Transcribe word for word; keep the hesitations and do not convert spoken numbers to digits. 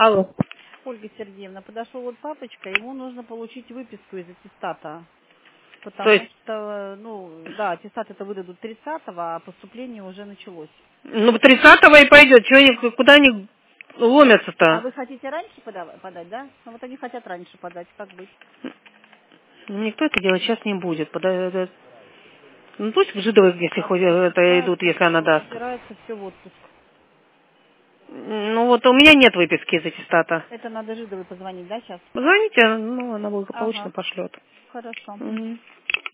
Алло. Ольга Сергеевна, подошел вот папочка, ему нужно получить выписку из аттестата. То Потому есть, что, ну, да, аттестат это выдадут тридцатого, а поступление уже началось. ну, тридцатого и пойдет. Чего они, куда они А ломятся-то? вы хотите раньше подав- подать, да? Ну вот они хотят раньше подать, как быть? Ну, никто это делать сейчас не будет. Пода- это- Ну, пусть Жидовы, если А хоть это идут, собираются если она все, даст. собираются все в отпуск. Ну, вот у меня нет выписки из аттестата. Это надо Жидовой позвонить, да, сейчас? Звоните, ну, она благополучно Ага, пошлет. хорошо. Мгм.